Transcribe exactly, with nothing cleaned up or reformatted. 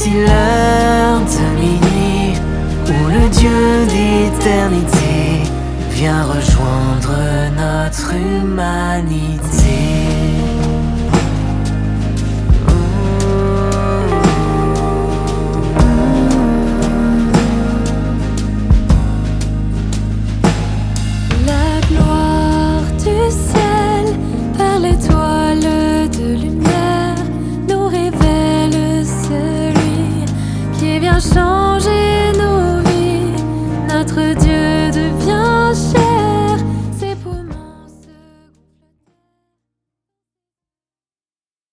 Voici l'heure de minuit où le Dieu d'éternité vient rejoindre notre humanité.